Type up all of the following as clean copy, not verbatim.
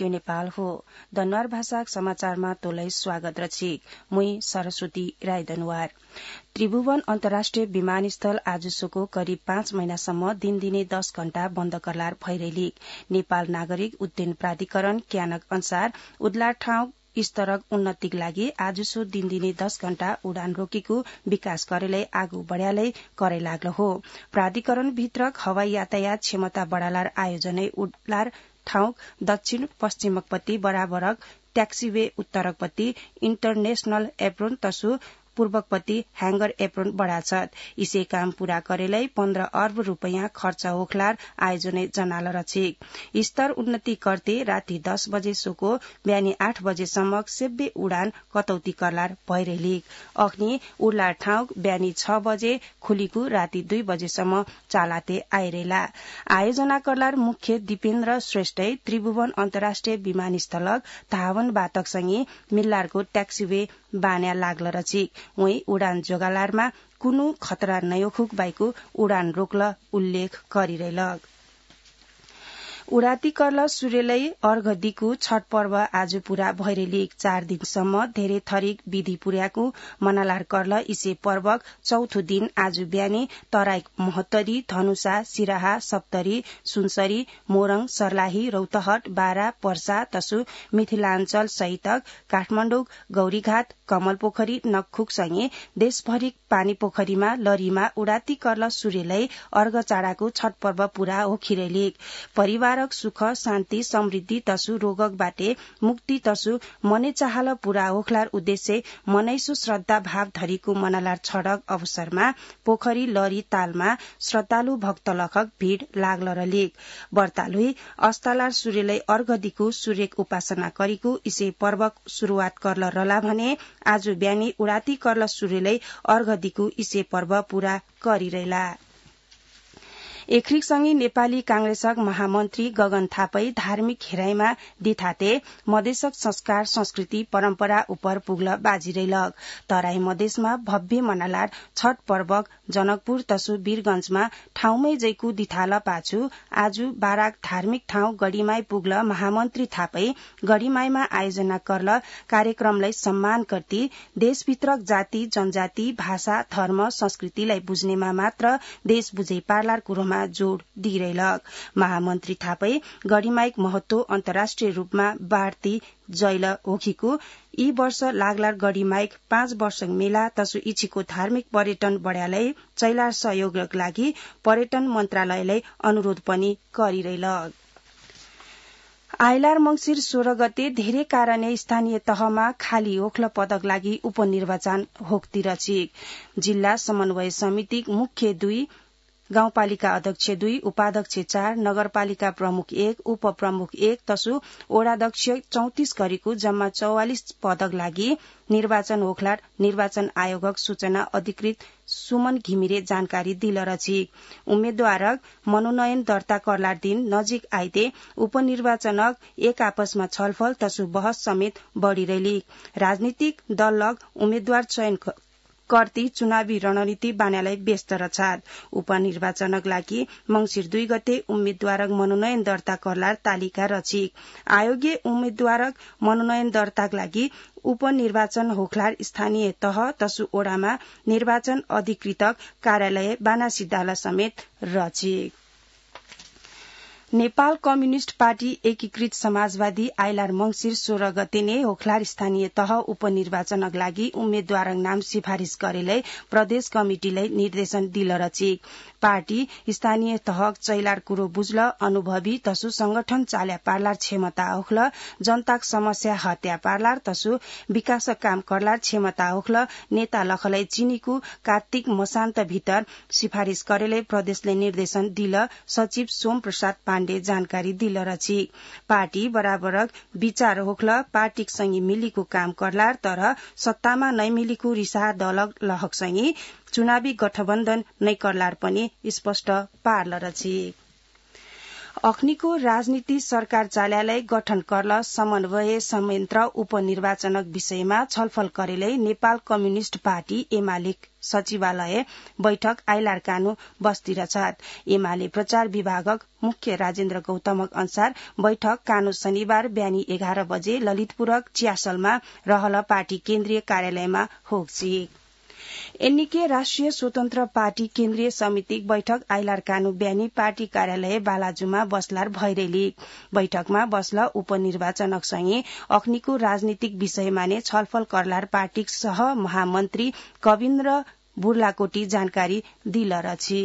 Radio Nepal हो। दनवार भाषा समाचारमा तोलै स्वागत रची मुई सरस्वती राई दनवार। त्रिभुवन अन्तर्राष्ट्रिय विमानस्थल आजसोको करिब 5 महिनासम्म दिनदिनै 10 घण्टा बन्द करलार भइरहेलिक नेपाल नागरिक उड्डयन प्राधिकरण क्यानक अनुसार उद्ला ठाउँ स्तरक उन्नतिक लागि आजसो दिनदिनै 10 घण्टा उडान रोकेको विकास गरेलै आगू बढ़्यालै करे लाग्लो हो। प्राधिकरण भित्रक हवाई यातायात क्षमता बढ़ालार आयोजनै उडलार ठाउँ दक्षिण पश्चिमकपट्टि बराबरक ट्याक्सीवे उत्तरकपट्टि इन्टरनेशनल एप्रोन तसु पूर्वकपट्टि ह्याङ्गर एप्रोन बढ़ाछत। इसे काम पूरा करेलै 15 अर्ब रूपैयाँ खर्च होखलार आयोजनै जनाल रछिक। स्तर उन्नति करते राति 10 बजे सोको बिहानी 8 बजेसम्म सेब्बे उडान कटौती करलार भइरहेलिक। अग्नि उडलार ठाउँ बिहानी 6 बजे खुलिकु राति 2 बजेसम्म चालाते आइरहेला। आयोजना करलार मुख्य दिपेन्द्र श्रेष्ठै त्रिभुवन अन्तर्राष्ट्रिय विमानस्थलक धावन बातकसँगै मिल्लारको ट्याक्सीवे बान्या लाग्ल रछिक। वही उडान जोगालारमा कुनु खतरा नयोखुक बाइकु उडान रोक्ल उल्लेख गरिरहेलक। उडाती करल सूर्यलै अर्घ दिकु छठ पर्व आज पूरा भइरहेलिक 4 दिनसम्म धेरै थरीक विधि पुर्याको मनालार करल इसे पर्वक चौथो दिन आज बिहानी तराईक महोत्तरी धनुषा सिराहा सप्तरी सुनसरी मोरङ सर्लाही रौतहट बारा पर्सा तसु मिथिलाञ्चल सहितक काठमाण्डौ गौरीघाट कमलपोखरी नखुक सँगै देशभरिक पानी पोखरीमा लरीमा उडाती करल सूर्यलै अर्घ चाडाको छठ पर्व पूरा होखिरहेलिक। परिवारक सुख शान्ति समृद्धि तसु रोगक बाटे मुक्ति तसु मने चाहल पूरा होखलार उद्देश्य मनैसु श्रद्धा भाव धरीको मनालार छड़क अवसरमा पोखरी लरी तालमा श्रद्धालु भक्त लखक भीड़ लाग्ल रलिक। व्रतालुई अस्तालार सूर्यलै अर्घ दिकु सूर्यक उपासना करिकु इसे पर्वक शुरूआत करल रला भने आज बिहानी उडाती करल सूर्यलै अर्घ दिकु इसे पर्व पूरा गरिरहेला। एख्रिकसँगै नेपाली कांग्रेसक महामन्त्री गगन थापै धार्मिक हेराइमा दिथाते मधेसक संस्कार संस्कृति परम्परा उपर पुग्ल बाजिरहेलक। तराई मधेसमा भव्य मनालार छठ पर्वक जनकपुर तसु वीरगंजमा ठाउँमै जैकु दिथाल पाछु आज बाराक धार्मिक ठाउँ गढीमाई पुग्ल महामन्त्री थापै गढीमाईमा आयोजना करल कार्यक्रमलाई सम्मान गर्दै देशभित्रक जाति जनजाति भाषा धर्म संस्कृतिलाई बुझ्नेमा मात्र देश बुझै पार्लार कुरोमा जोड़ दिइरहेलक। महामन्त्री थापै गढीमाईक महत्व अन्तर्राष्ट्रिय रूपमा बाढ़ती जैल होखीको यी वर्ष लागलार गढीमाईक 5 वर्ष मेला तसु इछीको धार्मिक पर्यटन बढ़्यालै चैलार सहयोगक लागि पर्यटन मन्त्रालयलाई अनुरोध पनि गरिरहेलक। आइलार मंगिर 16 गते धेरै कारणे स्थानीय तहमा खाली ओख्ल पदक लागि उपनिर्वाचन होक्तिर छिक। जिल्ला समन्वय समिति मुख्य 2 गाउँपालिका अध्यक्ष 2 उपाध्यक्ष 4 नगरपालिका प्रमुख 1 उपप्रमुख 1 तसु वडाध्यक्ष 34 गरीको जम्मा 44 पदक लागि निर्वाचन होखलार निर्वाचन आयोगक सूचना अधिकृत सुमन घिमिरे जानकारी दिल रछिक। उम्मेद्वारक मनोनयन दर्ता करलार दिन नजिक आइते उपनिर्वाचनक एक आपसमा छलफल तसु बहस समेत बढ़िरहेलिक। राजनीतिक दलक उम्मेद्वार चयन करती चुनावी रणनीति बान्यालाई व्यस्त रछात। उपनिर्वाचनक लागि मंगिर 2 गते उम्मेद्वारक मनोनयन दर्ता करलार तालिका रछिक। आयोगीय उम्मेद्वारक मनोनयन दर्ताक लागि उपनिर्वाचन होखलार स्थानीय तह तसु ओडामा निर्वाचन अधिकृतक कार्यालय बानासिद्धाल समेत रछिक। नेपाल कम्युनिष्ट पार्टी एकीकृत समाजवादी आइलार मंगिर 16 गते नै होखलार स्थानीय तह उपनिर्वाचनक लागि उम्मेद्वारक नाम सिफारिश गरेलै प्रदेश कमिटिलाई निर्देशन दिल रछिक। पार्टी स्थानीय तहक चैलार कुरो बुझ्ल अनुभवी तसु संगठन चाल्या पार्लार क्षमता होखल जनताक समस्या हत्या पार्लार तसु विकासक काम करलार क्षमता होखल नेता लखलाई चिनीको कार्तिक मसान्त भित्र सिफारिश गरेलै प्रदेशले निर्देशन दिल सचिव सोम प्रसाद पाण्डे जानकारी दिल रछिक। पार्टी बराबरक विचार होखल पार्टीक सँगै मिलीको काम करलार तर सत्तामा नै मिलीको रिसा दलक लहक सँगै चुनावी गठबन्धन नै करलार पनि स्पष्ट पार्ल रछिक। अख्नीको राजनीति सरकार कार्यालय गठन करल समन्वय संयन्त्र उपनिर्वाचनक विषयमा छलफल करेलै नेपाल कम्युनिष्ट पार्टी एमाले सचिवालय बैठक आइलार कानू बस्तिर छत एमाले प्रचार विभागक मुख्य राजेन्द्र गौतमक अनुसार बैठक कानू शनिबार बिहानी 11 बजे ललितपुरक चियासलमा रहल पार्टी केन्द्रीय कार्यालयमा होग्सी एनके राष्ट्रिय स्वतन्त्र पार्टी केन्द्रीय समितिक बैठक आइलार कानू बिहानी पार्टी कार्यालय बालाजुमा बस्लार भइरेली बैठकमा बस्ल उपनिर्वाचनक सँगै अख्नीको राजनीतिक विषयमा नै छलफल करलार पार्टीक सह महामन्त्री कविन्द्र बुर्लाकोटी जानकारी दिलर छी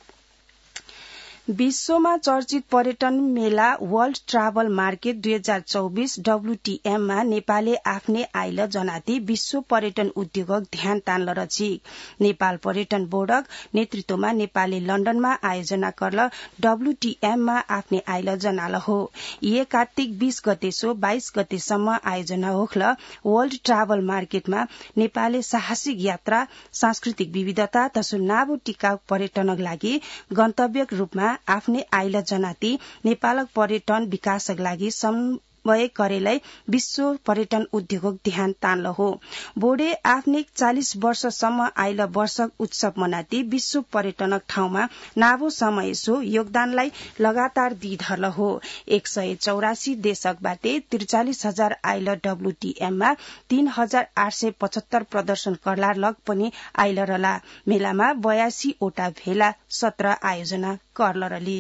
विश्वमा चर्चित पर्यटन मेला वर्ल्ड ट्राभल मार्केट 2024 WTMमा नेपालले आफ्नै आइल जनाती विश्व पर्यटन उद्योगक ध्यान तान्ल रची नेपाल पर्यटन बोर्डक नेतृत्वमा नेपालले लन्डनमा आयोजना करल WTMमा आफ्नै आइल जनाल हो ये कार्तिक 20 गते सो 22 गतेसम्म आयोजना होखल वर्ल्ड ट्राभल मार्केटमा नेपालले साहसिक यात्रा सांस्कृतिक विविधता तसो नाबो टिकाउ पर्यटनक लागि गन्तव्यक रूपमा आफ्नै आइल जनाती नेपालक पर्यटन विकासक लागि समन्वय करेलै विश्व पर्यटन उद्योगक ध्यान तान्ल हो बोर्डे आफ्नै 40 वर्षसम्म आइल वर्षक उत्सव मनाती विश्व पर्यटनक ठाउँमा नाबो समय सो योगदानलाई लगातार दिइधर्ल हो 184 देशकबाटे 43,000 आइल WTMमा 3,875 प्रदर्शन करलार लग पनि आइल रला मेलामा 82 ओटा भेला सत्र आयोजना करल रली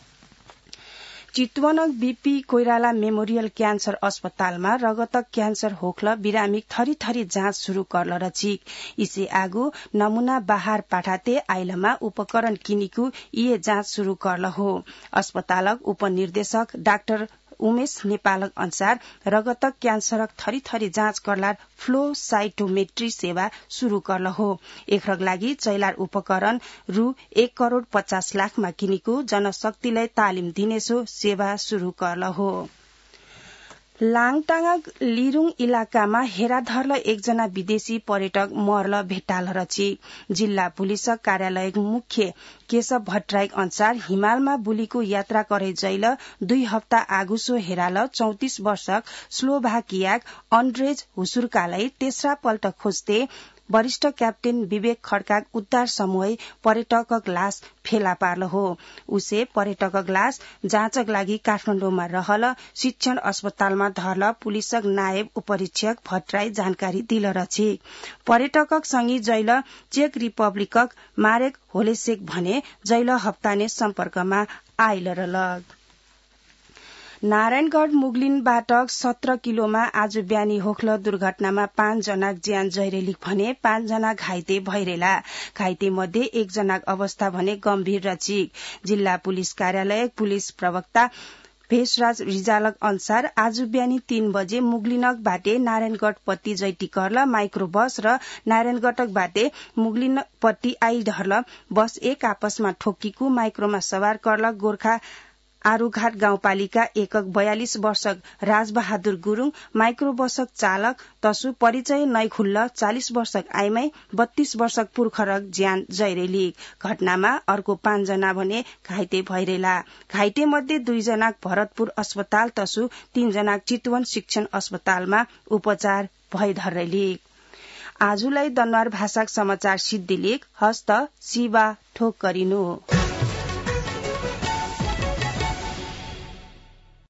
चितवनक बीपी कोइराला मेमोरियल क्यान्सर अस्पतालमा रगतक क्यान्सर होखल बिरामीक थरी थरी जाँच शुरू करल रचिक इसे आगो नमूना बाहर पाठाते आइलमा उपकरण किनिकु ये जाँच शुरू करल हो अस्पतालक उपनिर्देशक डाक्टर उमेश नेपालक अनुसार रगतक क्यान्सरक थरी थरी जाँच करलार फ्लो साइटोमेट्री सेवा शुरू करल हो एकरक लागि चैलार उपकरण रु 1,50 लाखमा किनिको जनशक्तिलाई तालिम दिनेसो सेवा शुरू करल हो लाङटाङक लिरुङ इलाकामा हेराधर्ल एकजना विदेशी पर्यटक मर्ल भेट्टाल रची जिल्ला पुलिसक कार्यालय मुख्य केशव भट्टराईक अनुसार हिमालमा बुलीको यात्रा करे जैल 2 हप्ता आगुसो हेराल 34 वर्षक स्लोभाकियाक अन्ड्रेज हुसुर्कालाई तेस्रा पल्ट खोज्दै वरिष्ठ क्याप्टेन विवेक खड्काक उद्धार समूह पर्यटकक लाश फेला पार्ल हो उसे पर्यटकक लाश जाँचक लागि काठमाडौँमा रहल शिक्षण अस्पतालमा धर्ल पुलिसक नायब उपरीक्षक भट्टराई जानकारी दिल रची पर्यटकक सँगै जैल चेक रिपब्लिकक मारेक होलेसेक भने जैल हप्ताने सम्पर्कमा आइल रलग नारायणगढ़ मुगलिनबाट 17 किलोमा आज बिहानी होखल दुर्घटनामा 5 जना ज्यान जैरेलिक भने 5 जना घाइते भइरेला घाइते मध्ये 1 जनाक अवस्था भने गम्भीर रचिक जिल्ला पुलिस कार्यालय पुलिस प्रवक्ता भेषराज रिजालक अनुसार आज बिहानी 3 बजे मुगलिनक बाटे नारायणगढ़ पट्टी जैटी करल माइक्रो बस र नारायणगढ़क बाटे मुगलिन पट्टी आई ढर्ल बस एक आपसमा ठोक्कीको माइक्रोमा सवार करल गोर्खा आरूघाट गाउँपालिका एकक 42 वर्षक राजबहादुर गुरूङ माइक्रो बसक चालक तसु परिचय नै खुल्ल 40 वर्षक आइमै 32 वर्षक पुर्खरक ज्यान जैरेली घटनामा अर्को 5 जना भने घाइते भइरेला घाइते मध्ये 2 जना भरतपुर अस्पताल तसु 3 जना चितवन शिक्षण अस्पतालमा उपचार भइधरेली आजुलाई दनवार भाषाक समाचार सिद्धिलेख हस्त शिवा ठोक गरिनु